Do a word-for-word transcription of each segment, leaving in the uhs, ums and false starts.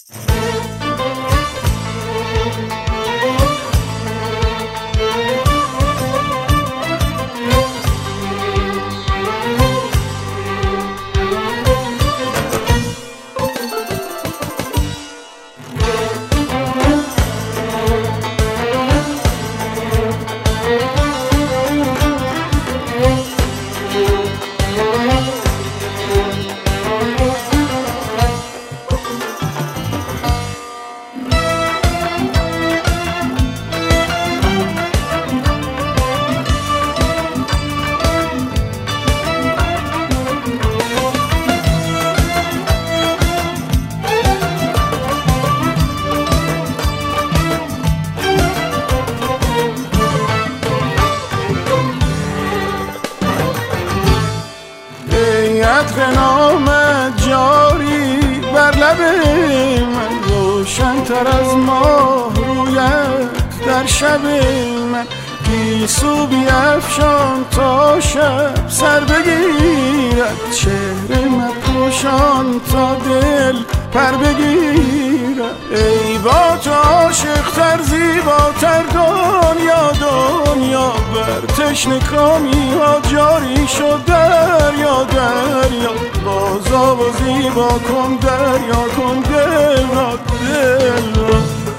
عطر نامت جاری بر لب من، روشن‌تر از ماه رویت در شب من. گیسو بیفشان تا شب سر بگیرد، چهره مپوشان تا دل پر بگیرد. ای با تو عاشق‌تر زیباتر دنیا دنیا، بر تشنه کامی ها جاری شد دریا دریا. بازا و زیبا کن دریا کن دل را دل را.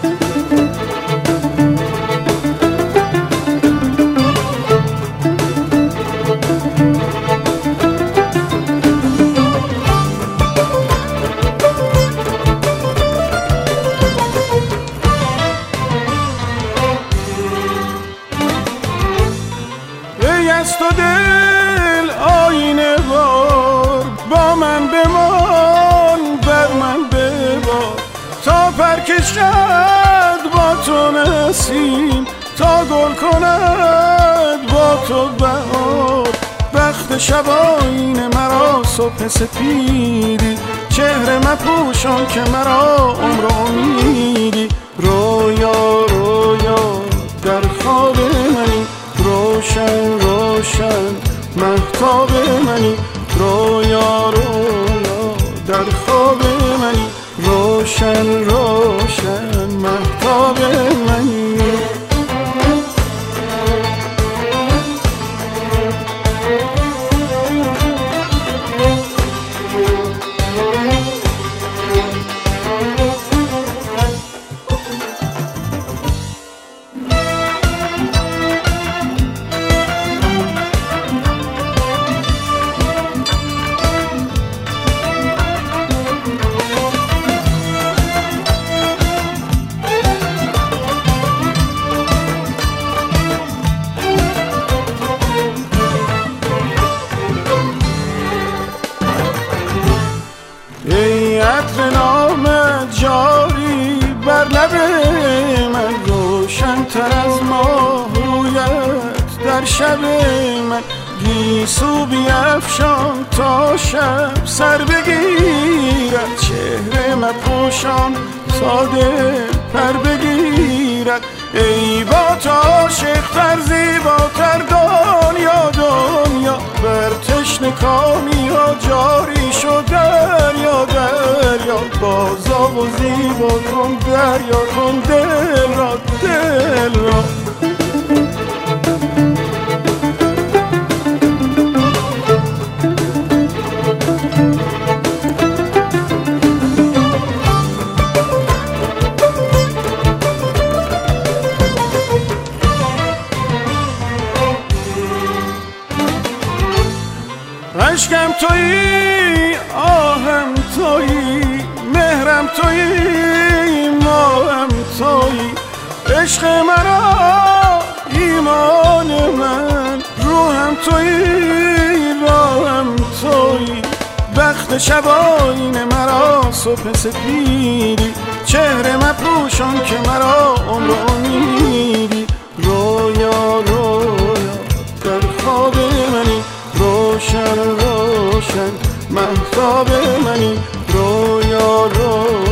از تو دل آینه وار، با من بمان بر من ببار. تا پر کشد با تو نسیم، تا گل کند با تو بهار. بخت شب آینه مرا صبح سپیدی، چهره مپوشان که مرا عمر امیدی. رویا رویا در خواب منی، روشن روشن مهتاب منی. رویا رویا در خواب منی، روشن روشن مهتاب منی. ای عطر نامت جاری بر لب من، روشن‌تر از ماه رویت در شب من. گیسو بیفشان تا شب سر بگیرد، چهره مپوشان تا دل پر بگیرد. ای با تو عاشق‌تر زیباتر دنیا دنیا، بر تشنه کامی ها جاری شد دریا دریا. بازا و زیبا کن دریا کن دل را دل را. عشقم تویی، آهم تویی، مهرم تویی، ماهم تویی. عشق مرا ایمان من، روحم تویی راهم تویی. بخت شب آینه مرا صبح سپیدی، چهره مپوشان که مرا عمر امیدی. رویا رویا در خواب منی، روشن روشن مهتاب منی. رویا رویا